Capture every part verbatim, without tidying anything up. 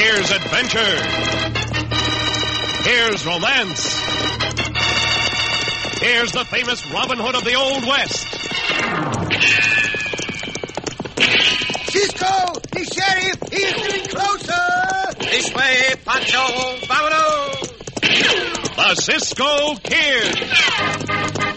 Here's adventure. Here's romance. Here's the famous Robin Hood of the Old West. Cisco, the sheriff, he is getting closer. This way, Pancho, vámonos. The Cisco Kid.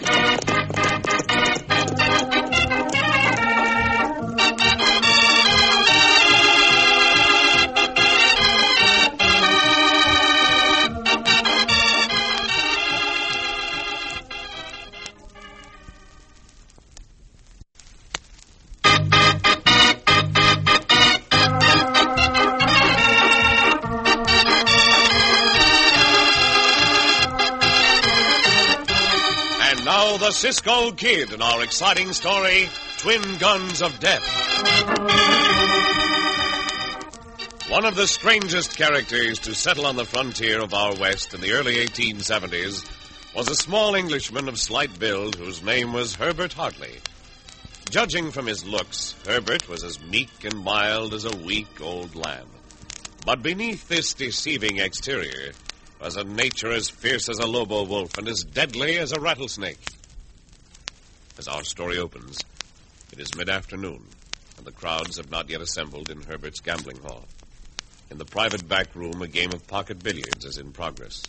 The Cisco Kid in our exciting story, Twin Guns of Death. One of the strangest characters to settle on the frontier of our West in the early eighteen seventies was a small Englishman of slight build whose name was Herbert Hartley. Judging from his looks, Herbert was as meek and mild as a weak old lamb. But beneath this deceiving exterior was a nature as fierce as a lobo wolf and as deadly as a rattlesnake. As our story opens, it is mid-afternoon, and the crowds have not yet assembled in Herbert's gambling hall. In the private back room, a game of pocket billiards is in progress.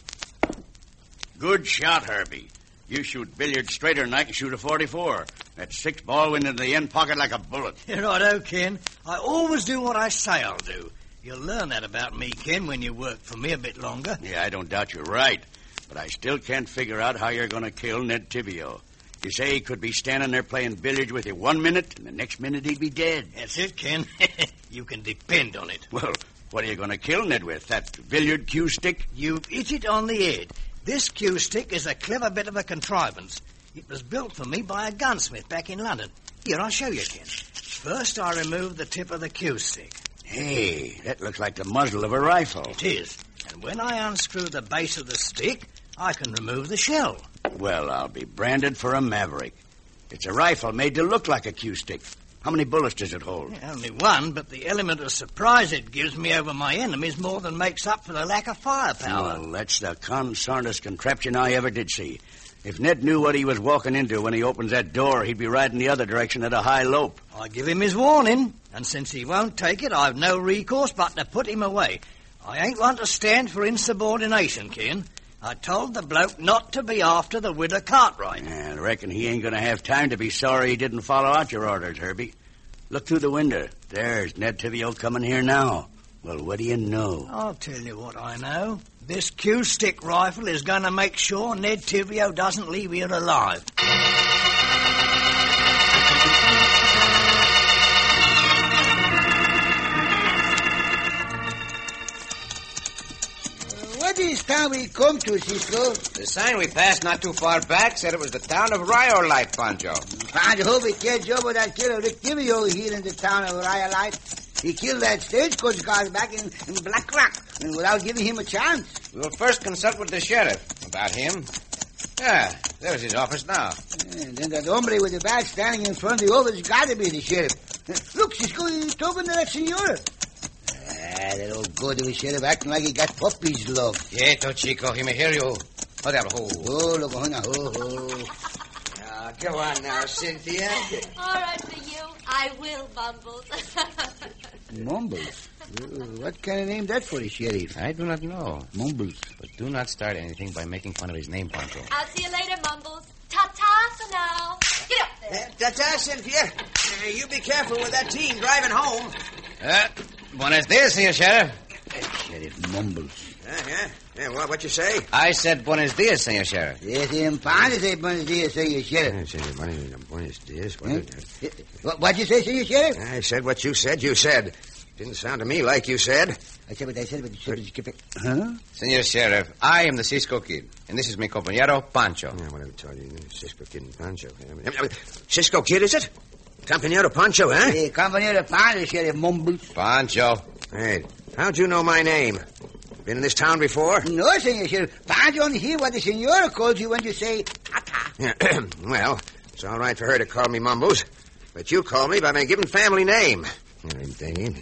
Good shot, Herbie. You shoot billiards straighter than I can shoot a forty-four. That six ball went into the end pocket like a bullet. Righto, Ken. I always do what I say I'll do. You'll learn that about me, Ken, when you work for me a bit longer. Yeah, I don't doubt you're right. But I still can't figure out how you're going to kill Ned Tibio. You say he could be standing there playing billiards with you one minute, and the next minute he'd be dead. That's it, Ken. You can depend on it. Well, what are you going to kill Ned with? That billiard cue stick? You've hit it on the head. This cue stick is a clever bit of a contrivance. It was built for me by a gunsmith back in London. Here, I'll show you, Ken. First, I remove the tip of the cue stick. Hey, that looks like the muzzle of a rifle. It is. And when I unscrew the base of the stick, I can remove the shell. Well, I'll be branded for a maverick. It's a rifle made to look like a cue stick. How many bullets does it hold? Yeah, only one, but the element of surprise it gives me over my enemies more than makes up for the lack of firepower. Well, that's the consarnest contraption I ever did see. If Ned knew what he was walking into when he opens that door, he'd be riding the other direction at a high lope. I give him his warning, and since he won't take it, I've no recourse but to put him away. I ain't one to stand for insubordination, Ken. I told the bloke not to be after the widow Cartwright. Yeah, I reckon he ain't going to have time to be sorry he didn't follow out your orders, Herbie. Look through the window. There's Ned Tibio coming here now. Well, what do you know? I'll tell you what I know. This cue-stick rifle is going to make sure Ned Tibio doesn't leave here alive. What is town we come to, Cisco? The sign we passed not too far back said it was the town of Rhyolite, Pancho. I hope it can't job with that killer Rick Tibio here in the town of Rhyolite. He killed that stagecoach guard back in, in Black Rock, and without giving him a chance. We'll first consult with the sheriff about him. Yeah, there's his office now. And then that hombre with the bag standing in front of the office got to be the sheriff. Look, Cisco, he's talking to that senora. Ah, that old goat of a sheriff acting like he got puppy's love. Quieto, Chico. He may hear you. Oh, there, ho. Oh, look, oh, now, ho, ho. Uh, go on now, Cynthia. All right for you. I will, Mumbles. Mumbles? Uh, what kind of name that for a sheriff? I do not know. Mumbles. But do not start anything by making fun of his name, Pancho. I'll see you later, Mumbles. Ta-ta for now. Get up there. Uh, ta-ta, Cynthia. Uh, you be careful with that team driving home. Uh, buenos dias, Senor Sheriff. Sheriff Mumbles. Uh, yeah, yeah. What, what you say? I said buenos dias, Senor Sheriff. Yes, him fine to say buenos dias, Senor Sheriff. Buenos dias. What, what'd you say, Senor Sheriff? I said what you said, you said. Didn't sound to me like you said. I said what I said, but you said, but you Huh? Senor Sheriff, I am the Cisco Kid, and this is mi compañero, Pancho. Yeah, whatever I told you, Cisco Kid and Pancho. Cisco Kid, is it? Compañero Pancho, huh? Hey, compañero Pancho, Sheriff Mumbles. Pancho. Hey, how'd you know my name? Been in this town before? No, Senor Sheriff. Pancho only hear what the senora calls you when you say ta-ta. Yeah. Well, it's all right for her to call me Mumbles, but you call me by my given family name.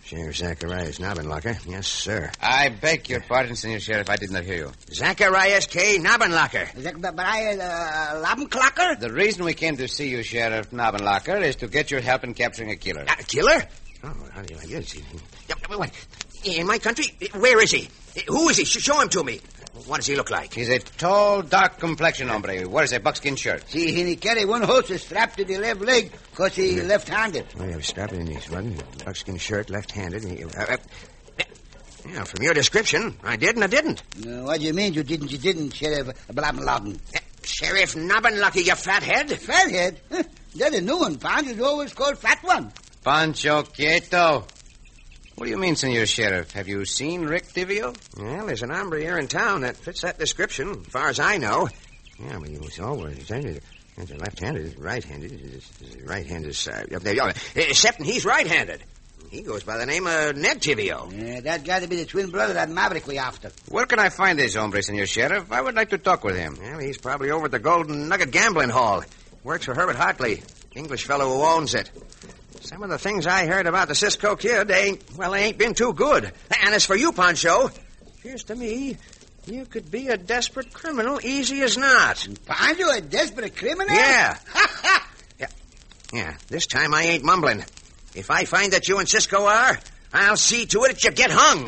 Sheriff Zacharias Knobbenlocker. Yes, sir. I beg your pardon, Senor Sheriff. I did not hear you. Zacharias K. Knobbenlocker. Zacharias uh, Labenclocker? The reason we came to see you, Sheriff Knobbenlocker, is to get your help in capturing a killer. A killer? Oh, how do you like this? What? In my country? Where is he? Who is he? Show him to me. What does he look like? He's a tall, dark-complexioned hombre. Wears a buckskin shirt. See, he carry one horse strapped to the left leg because he Mm. left-handed. Oh, yeah, strapped in his one buckskin shirt, left-handed. He, uh, uh, yeah, from your description, I did and I didn't. Uh, what do you mean you didn't, you didn't, Sheriff Blabbenlocken? Uh, Sheriff Knobbenlocker, you fathead. Fathead? Huh, that's a new one. Pancho is always called Fat One. Pancho Quieto. What do you mean, Senor Sheriff? Have you seen Rick Tivio? Well, there's an hombre here in town that fits that description, as far as I know. Yeah, but he was always he's left-handed, he's right-handed, his, his right-handed side. Except he's right-handed. He goes by the name of Ned Tivio. Yeah, that's got to be the twin brother that Maverick we after. Where can I find this hombre, Senor Sheriff? I would like to talk with him. Well, he's probably over at the Golden Nugget Gambling Hall. Works for Herbert Hartley, English fellow who owns it. Some of the things I heard about the Cisco Kid, they ain't, well, they ain't been too good. And as for you, Pancho, appears to me you could be a desperate criminal easy as not. Pancho, a desperate criminal? Yeah. yeah. Yeah, this time I ain't mumbling. If I find that you and Cisco are, I'll see to it that you get hung.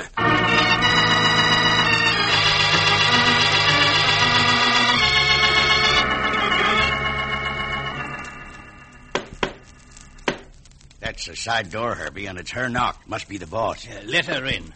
That's the side door, Herbie, and it's her knock. Must be the boss. Yeah, let her in.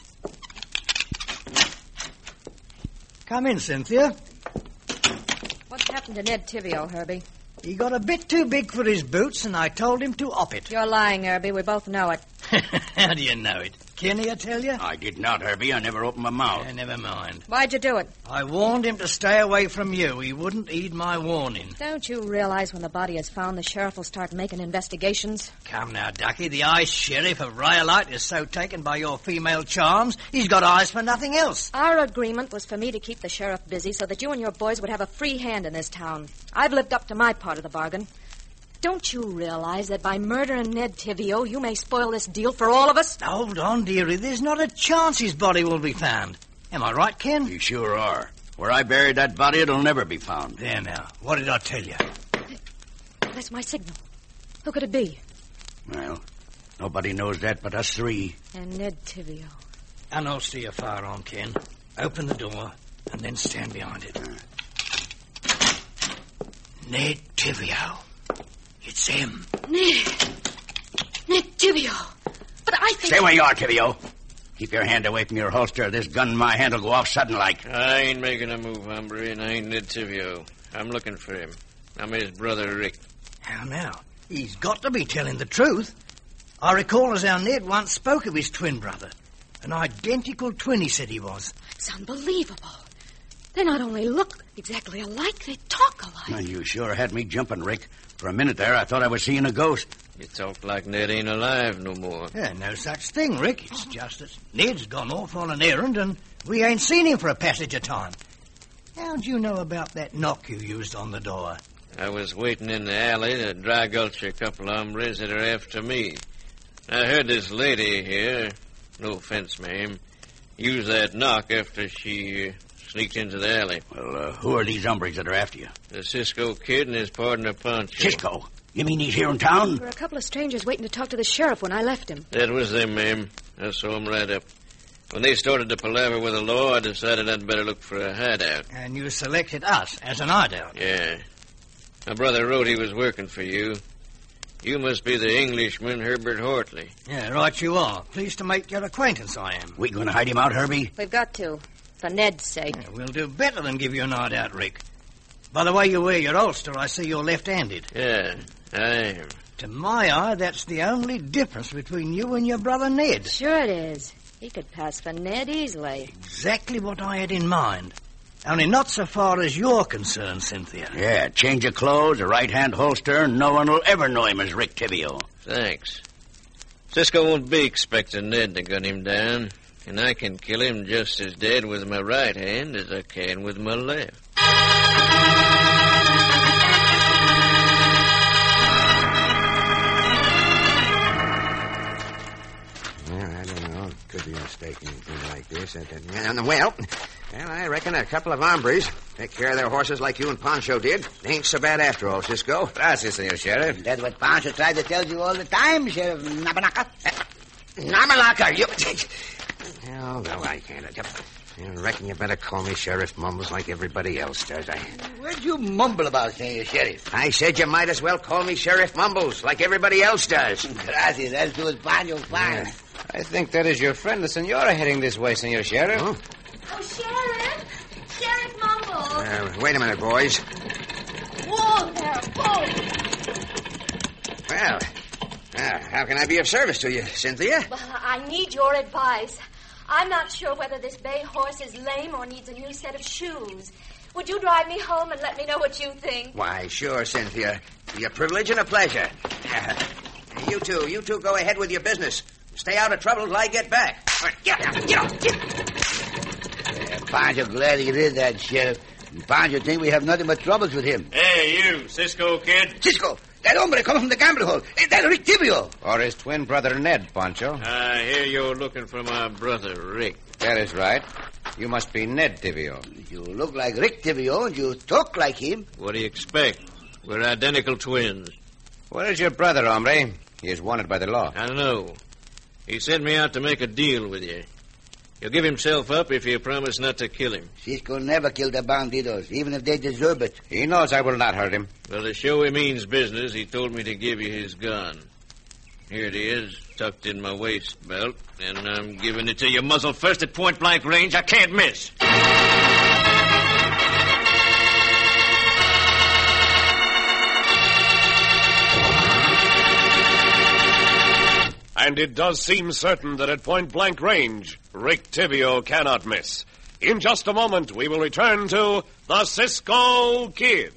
Come in, Cynthia. What's happened to Ned Tivio, Herbie? He got a bit too big for his boots, and I told him to op it. You're lying, Herbie. We both know it. How do you know it? Kenny, I tell you? I did not, Herbie. I never opened my mouth. Yeah, never mind. Why'd you do it? I warned him to stay away from you. He wouldn't heed my warning. Don't you realize when the body is found, the sheriff will start making investigations? Come now, Ducky. The Ice Sheriff of Rhyolite is so taken by your female charms, he's got eyes for nothing else. Our agreement was for me to keep the sheriff busy so that you and your boys would have a free hand in this town. I've lived up to my part of the bargain. Don't you realize that by murdering Ned Tivio, you may spoil this deal for all of us? Hold on, dearie. There's not a chance his body will be found. Am I right, Ken? You sure are. Where I buried that body, it'll never be found. There now. What did I tell you? That's my signal. Who could it be? Well, nobody knows that but us three. And Ned Tivio. Unholster your firearm, Ken. Open the door, and then stand behind it. Ned Tivio. It's him. Ned. Ned Tivio. But I think... Stay where you are, Tivio. Keep your hand away from your holster. This gun in my hand will go off sudden like. I ain't making a move, hombre, and I ain't Ned Tivio. I'm looking for him. I'm his brother, Rick. How now? He's got to be telling the truth. I recall as how Ned once spoke of his twin brother. An identical twin, he said he was. It's unbelievable. They not only look exactly alike, they talk alike. Well, you sure had me jumping, Rick. For a minute there, I thought I was seeing a ghost. You talk like Ned ain't alive no more. Yeah, no such thing, Rick. It's just that Ned's gone off on an errand, and we ain't seen him for a passage of time. How'd you know about that knock you used on the door? I was waiting in the alley to dry gulch a couple of hombres that are after me. I heard this lady here, no offense, ma'am, use that knock after she uh, sneaked into the alley. Well, uh, who are these hombres that are after you? The Cisco Kid and his partner, Pancho. Cisco? You mean he's here in town? There were a couple of strangers waiting to talk to the sheriff when I left him. That was them, ma'am. I saw them right up. When they started to palaver with the law, I decided I'd better look for a hideout. And you selected us as an hideout? Yeah. My brother wrote he was working for you. You must be the Englishman, Herbert Hartley. Yeah, right you are. Pleased to make your acquaintance, I am. We going to hide him out, Herbie? We've got to, for Ned's sake. Yeah, we'll do better than give you an hideout, Rick. By the way you wear your ulster, I see you're left-handed. Yeah, I am. To my eye, that's the only difference between you and your brother Ned. Sure it is. He could pass for Ned easily. Exactly what I had in mind. Only not so far as you're concerned, Cynthia. Yeah, change of clothes, a right-hand holster, and no one will ever know him as Rick Tivio. Thanks. Cisco won't be expecting Ned to gun him down, and I can kill him just as dead with my right hand as I can with my left. taking things like this. And, and, well, well, I reckon a couple of hombres take care of their horses like you and Pancho did. Ain't so bad after all, Cisco. Gracias, Senor Sheriff. That's what Pancho tried to tell you all the time, Sheriff Nabanaca. Nabanaca, you... Oh, no, I can't. I reckon you better call me Sheriff Mumbles like everybody else does. I... What'd you mumble about, Senor Sheriff? I said you might as well call me Sheriff Mumbles like everybody else does. Gracias, that's do as Pancho fine. I think that is your friend, the Senora, heading this way, Senor Sheriff. Huh? Oh, Sheriff. Sheriff Mumbles. Uh, wait a minute, boys. Whoa there, whoa. Well, uh, how can I be of service to you, Cynthia? Well, I need your advice. I'm not sure whether this bay horse is lame or needs a new set of shoes. Would you drive me home and let me know what you think? Why, sure, Cynthia. Be a privilege and a pleasure. You two, you two go ahead with your business. Stay out of trouble till I get back. Get out, get out, get out. Uh, Pancho glad he did that, Sheriff. And Pancho think we have nothing but troubles with him. Hey, you, Cisco Kid. Cisco, that hombre coming from the gambling hall. Is that Rick Tibio? Or his twin brother Ned, Pancho. I hear you're looking for my brother, Rick. That is right. You must be Ned Tibio. You look like Rick Tibio and you talk like him. What do you expect? We're identical twins. Where is your brother, hombre? He is wanted by the law. I don't know. He sent me out to make a deal with you. He'll give himself up if you promise not to kill him. Cisco never killed the bandidos, even if they deserve it. He knows I will not hurt him. Well, to show he means business, he told me to give you his gun. Here it is, tucked in my waist belt, and I'm giving it to you muzzle first at point-blank range. I can't miss. And it does seem certain that at point-blank range, Rick Tibio cannot miss. In just a moment, we will return to the Cisco Kid.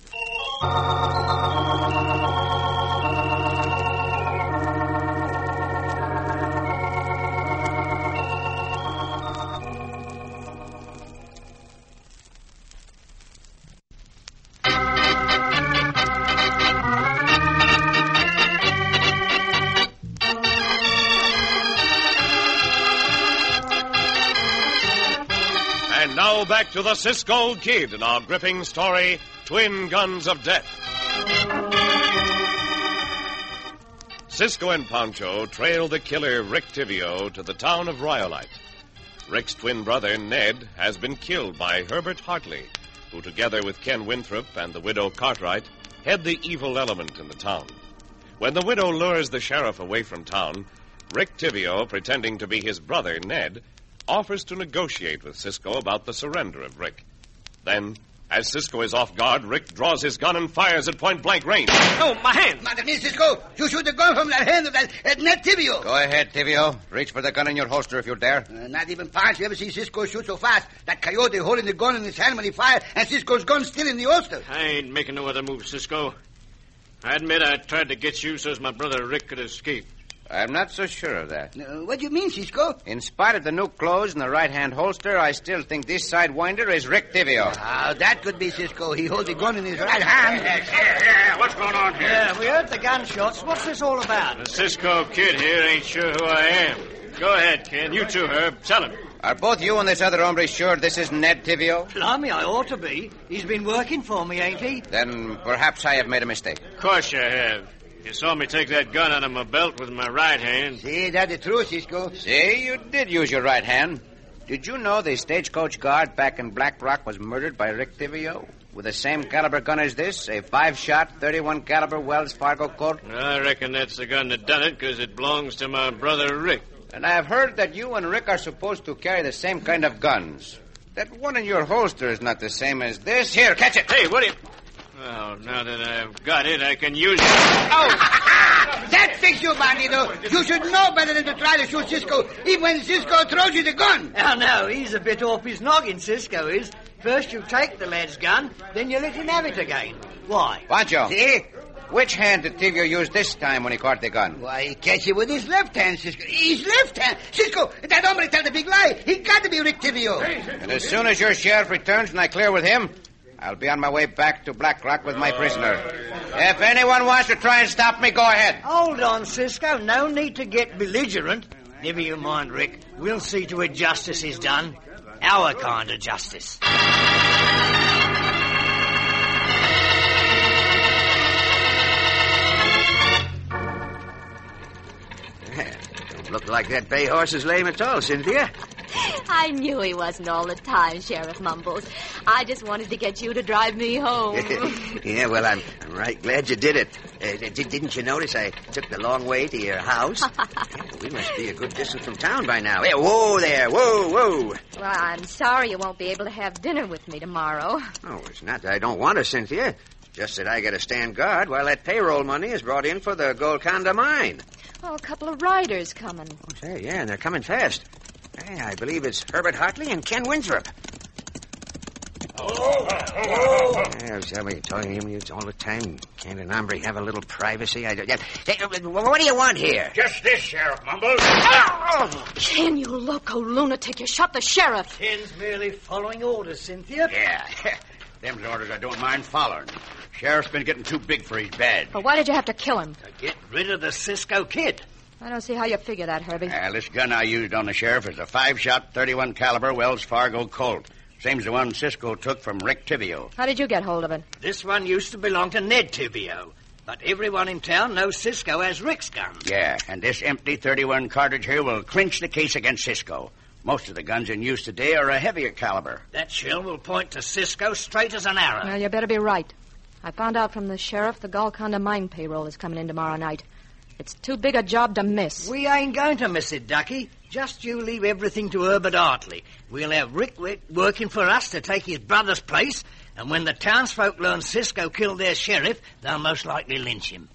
Now back to the Cisco Kid in our gripping story, Twin Guns of Death. Cisco and Pancho trail the killer Rick Tibio to the town of Rhyolite. Rick's twin brother, Ned, has been killed by Herbert Hartley, who together with Ken Winthrop and the widow Cartwright head the evil element in the town. When the widow lures the sheriff away from town, Rick Tibio, pretending to be his brother, Ned, offers to negotiate with Cisco about the surrender of Rick. Then, as Cisco is off guard, Rick draws his gun and fires at point-blank range. Oh, my hand! Madam Cisco, you shoot the gun from that hand of that uh, Ned Tibio. Go ahead, Tibio. Reach for the gun in your holster if you dare. Uh, not even Pancho ever see Cisco shoot so fast. That coyote holding the gun in his hand when he fired, and Cisco's gun still in the holster. I ain't making no other move, Cisco. I admit I tried to get you so as my brother Rick could escape. I'm not so sure of that. Uh, what do you mean, Cisco? In spite of the new clothes and the right-hand holster, I still think this sidewinder is Rick Tibio. How that could be, Cisco. He holds the gun in his right hand. Yeah, yeah, what's going on here? Yeah, we heard the gunshots. What's this all about? The Cisco Kid here ain't sure who I am. Go ahead, Ken. You too, Herb. Tell him. Are both you and this other hombre sure this is Ned Tibio? Blimey, I ought to be. He's been working for me, ain't he? Then perhaps I have made a mistake. Of course you have. You saw me take that gun out of my belt with my right hand. See, that's the truth, Cisco. See, you did use your right hand. Did you know the stagecoach guard back in Black Rock was murdered by Rick Tibio? With the same caliber gun as this, a five-shot, thirty-one caliber Wells Fargo Colt? I reckon that's the gun that done it, because it belongs to my brother Rick. And I have heard that you and Rick are supposed to carry the same kind of guns. That one in your holster is not the same as this. Here, catch it. Hey, what do you... Well, now that I've got it, I can use it. Oh! That fix you, bandito. You should know better than to try to shoot Cisco, even when Cisco throws you the gun. Oh, no, he's a bit off his noggin, Cisco is. First you take the lad's gun, then you let him have it again. Why? Pancho. See? Which hand did Tibio use this time when he caught the gun? Why, he catch it with his left hand, Cisco. His left hand. Cisco, that hombre tell the big lie. He got to be Rick Tibio. And as soon as your sheriff returns and I clear with him, I'll be on my way back to Black Rock with my prisoner. If anyone wants to try and stop me, go ahead. Hold on, Cisco. No need to get belligerent. Never you mind, Rick. We'll see to it justice is done. Our kind of justice. Don't look like that bay horse is lame at all, Cynthia. I knew he wasn't all the time, Sheriff Mumbles. I just wanted to get you to drive me home. Yeah, well, I'm, I'm right glad you did it. Uh, did, didn't you notice I took the long way to your house? Yeah, we must be a good distance from town by now. Hey, whoa there, whoa, whoa. Well, I'm sorry you won't be able to have dinner with me tomorrow. Oh, it's not that I don't want to, Cynthia. Just that I got to stand guard while that payroll money is brought in for the Golconda mine. Oh, a couple of riders coming. Oh, say, yeah, and they're coming fast. Hey, I believe it's Herbert Hartley and Ken Winthrop. Oh, oh, yeah, shall we tell him it's all the time? Can't an hombre have a little privacy? I, yeah. Hey, what do you want here? Just this, Sheriff Mumbles. Oh! Ken, you loco lunatic. You shot the sheriff. Ken's merely following orders, Cynthia. Yeah, them's orders I don't mind following. Sheriff's been getting too big for his badge. But why did you have to kill him? To get rid of the Cisco Kid. I don't see how you figure that, Herbie. Uh, this gun I used on the sheriff is a five-shot, thirty-one caliber Wells Fargo Colt. Same as the one Cisco took from Rick Tivio. How did you get hold of it? This one used to belong to Ned Tivio. But everyone in town knows Cisco has Rick's gun. Yeah, and this empty thirty-one cartridge here will clinch the case against Cisco. Most of the guns in use today are a heavier caliber. That shell will point to Cisco straight as an arrow. Well, you better be right. I found out from the sheriff the Golconda mine payroll is coming in tomorrow night. It's too big a job to miss. We ain't going to miss it, Ducky. Just you leave everything to Herbert Hartley. We'll have Rick working for us to take his brother's place, and when the townsfolk learn Cisco killed their sheriff, they'll most likely lynch him.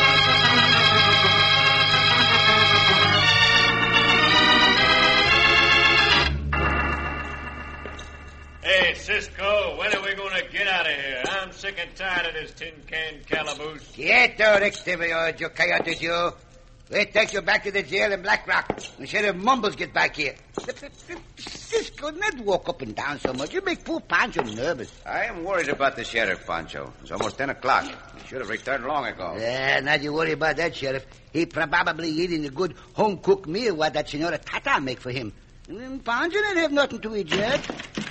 Hey, Cisco, when are we going to get out of here? I'm sick and tired of this tin can calaboose. Quieto, Rick Tivio, you coyotes, you. We'll take you back to the jail in Black Rock. And Sheriff Mumbles get back here. Cisco, not walk up and down so much. You make poor Pancho nervous. I am worried about the sheriff, Pancho. It's almost ten o'clock. He should have returned long ago. Yeah, not you worry about that, Sheriff. He probably eating the good home-cooked meal what that Senora Tata make for him. And Pancho didn't have nothing to eat yet.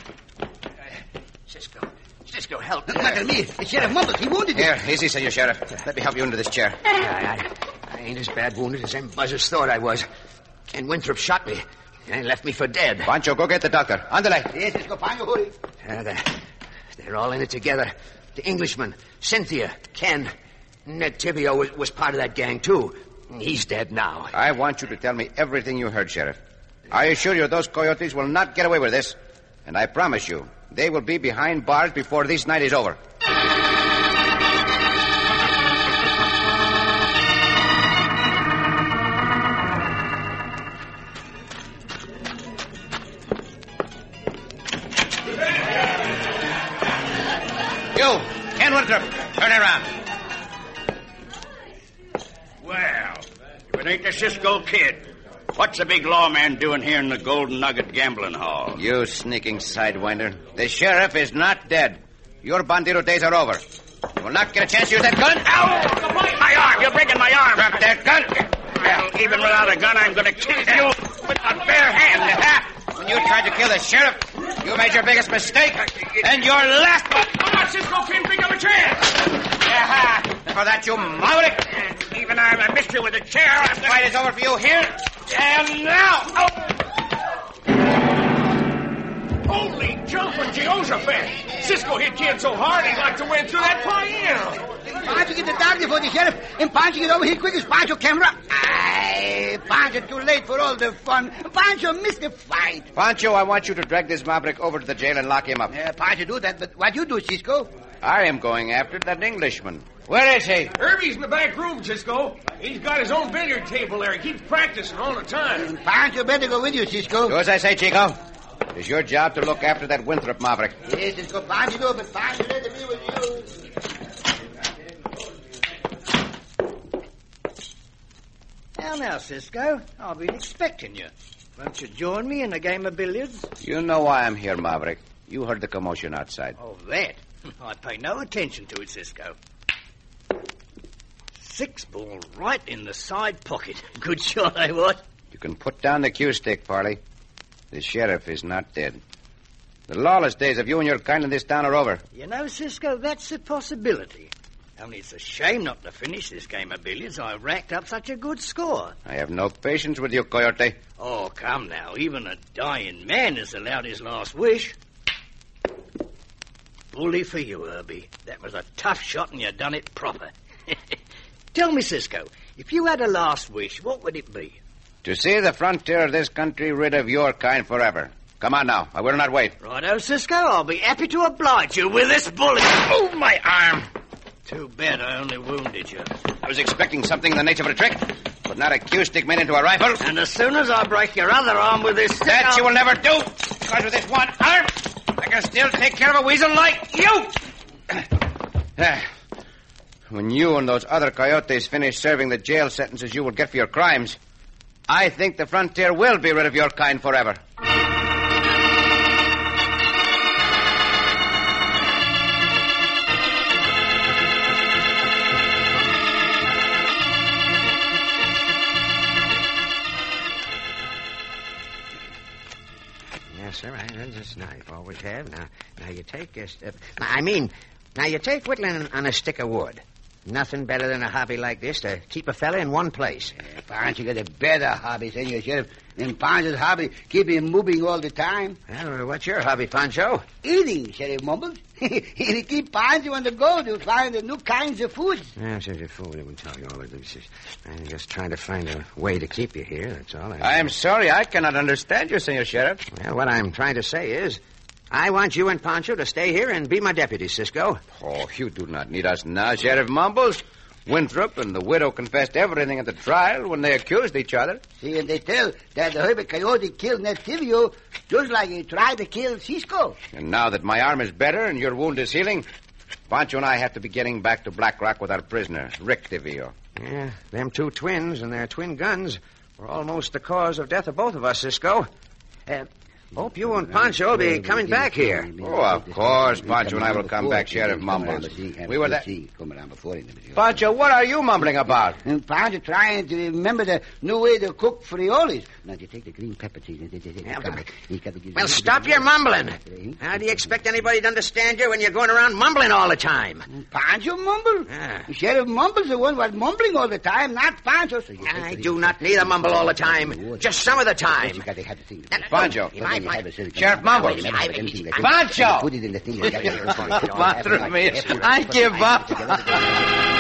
Cisco. Cisco, help. Look at me. The Sheriff Mumbles, he wounded you. Here, easy, Senor Sheriff. Let me help you into this chair. I, I, I ain't as bad wounded as them buzzers thought I was. Ken Winthrop shot me and left me for dead. Pancho, go get the doctor. Andale. Yes, Cisco, Pancho, hurry. Uh, they're, they're all in it together. The Englishman, Cynthia, Ken. Ned Tivio was, was part of that gang, too. He's dead now. I want you to tell me everything you heard, Sheriff. I assure you those coyotes will not get away with this. And I promise you, they will be behind bars before this night is over. You, Ken Winthrop, turn around. Well, if it ain't the Cisco Kid, what's the big lawman doing here in the Golden Nugget Gambling Hall? You sneaking sidewinder. The sheriff is not dead. Your bandito days are over. You will not get a chance to use that gun. Ow! My arm! You're breaking my arm! Drop that gun. Well, even without a gun, I'm going to kill you with a bare hand. When you tried to kill the sheriff, you made your biggest mistake. And your last one. Oh, Cisco can't think of a chance. Yeah, for that, you maverick. Even I missed you with a chair. The fight is over for you here. And now. Oh. Holy jumping Jehoshaphat! Cisco hit Kid so hard he'd like to win through that piano. Pancho, get the doctor for the sheriff. And Pancho, get over here quick as Pancho camera. Aye, Pancho, too late for all the fun. Pancho missed the fight. Pancho, I want you to drag this maverick over to the jail and lock him up. Yeah, Pancho do that, but what you do, Cisco? I am going after that Englishman. Where is he? Herbie's in the back room, Cisco. He's got his own billiard table there. He keeps practicing all the time. And Pancho better go with you, Cisco. Do as I say, Chico. It's your job to look after that Winthrop maverick. Yes, Cisco. Pancho do, but Pancho let me with you. Now, now, Cisco, I've been expecting you. Won't you join me in a game of billiards? You know why I'm here, Maverick. You heard the commotion outside. Oh, that? I pay no attention to it, Cisco. Six ball right in the side pocket. Good shot, eh, what? You can put down the cue stick, Parley. The sheriff is not dead. The lawless days of you and your kind in this town are over. You know, Cisco, that's a possibility. Only it's a shame not to finish this game of billiards. I racked up such a good score. I have no patience with you, Coyote. Oh, come now. Even a dying man is allowed his last wish. Bully for you, Herbie. That was a tough shot and you done it proper. Tell me, Cisco, if you had a last wish, what would it be? To see the frontier of this country rid of your kind forever. Come on now. I will not wait. Righto, Cisco. I'll be happy to oblige you with this bullet. Oh, my arm. Too bad I only wounded you. I was expecting something in the nature of a trick, but not a cue stick made into a rifle. And as soon as I break your other arm with this stick, That I'll... you will never do. Because with this one arm, I can still take care of a weasel like you. When you and those other coyotes finish serving the jail sentences you will get for your crimes, I think the frontier will be rid of your kind forever. Yes, sir. I run this knife. Always have. Now, now you take this. Uh, I mean, now you take whittling on a stick of wood. Nothing better than a hobby like this to keep a fella in one place. Yeah, Pancho got a better hobby, Senor Sheriff. And Pancho's hobby keep him moving all the time. Well, what's your hobby, Pancho? Eating, Sheriff Mumbles. He keep Pancho on the go to find the new kinds of food. Yeah, says your fool. I won't tell you all of this. I'm just trying to find a way to keep you here. That's all. I, I am sorry. I cannot understand you, Senor Sheriff. Well, what I'm trying to say is, I want you and Pancho to stay here and be my deputies, Cisco. Oh, you do not need us now, Sheriff Mumbles. Winthrop and the widow confessed everything at the trial when they accused each other. See, and they tell that the Herbert Coyote killed Ned Tivio just like he tried to kill Cisco. And now that my arm is better and your wound is healing, Pancho and I have to be getting back to Black Rock with our prisoner, Rick Tivio. Yeah, them two twins and their twin guns were almost the cause of death of both of us, Cisco. Uh, Hope you and Pancho will be coming back here. Oh, of course, Pancho and I will come back, Sheriff Mumbles. We were there. Pancho, what are you mumbling about? And Pancho trying to remember the new way to cook frioles. Now, you take the green pepper cheese. Well, stop your mumbling. How do you expect anybody to understand you when you're going around mumbling all the time? Pancho mumble? Ah. Sheriff Mumble's the one who's mumbling all the time, not Pancho. So I do not need a mumble all the time. Just some of the time. Pancho. Sheriff Mumbles. Pancho! Bother me. I give up.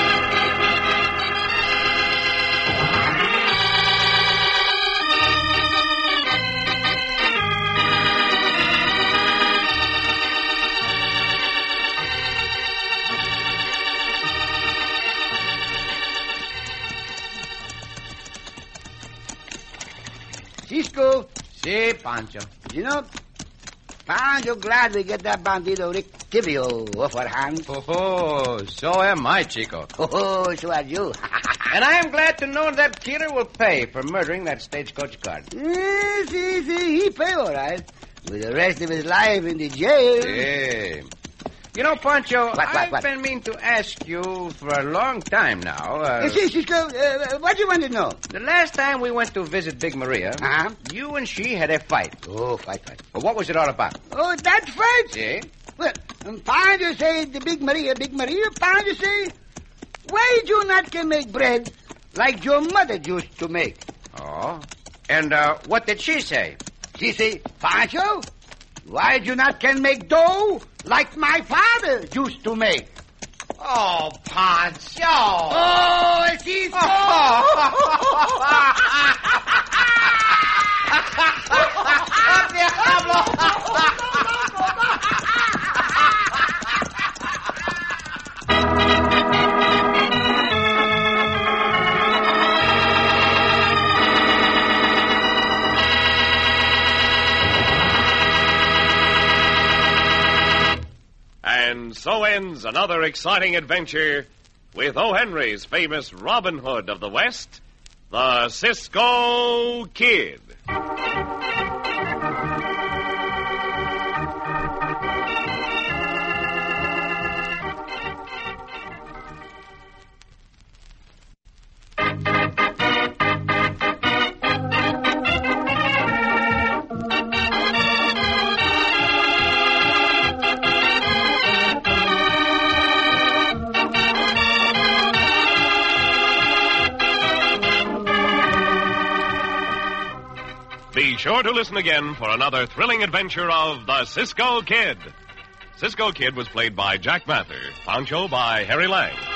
Cisco. Si, Pancho. You know, Pancho glad we get that bandito Rick Tivio off our hands. Oh, so am I, Chico. Oh, so are you. And I am glad to know that killer will pay for murdering that stagecoach guard. Yes, yes, yes, he pay all right. With the rest of his life in the jail. Yeah. You know, Pancho, What, what, I've what? been meaning to ask you for a long time now. Uh, Yes, yes, Cisco, uh, what do you want to know? the last time we went to visit Big Maria, Uh-huh. you and she had a fight. Oh, fight, fight. Well, what was it all about? Oh, that fight? See? Well, um, Pancho say the Big Maria, Big Maria. Pancho say, why you not can make bread like your mother used to make? Oh. And uh, what did she say? She say, Pancho, why you not can make dough like my father used to make? Oh, Pancho! Oh, Cisco! And so ends another exciting adventure with O. Henry's famous Robin Hood of the West, the Cisco Kid. sure to listen again for another thrilling adventure of the Cisco Kid. Cisco Kid was played by Jack Mather, Pancho by Harry Lang.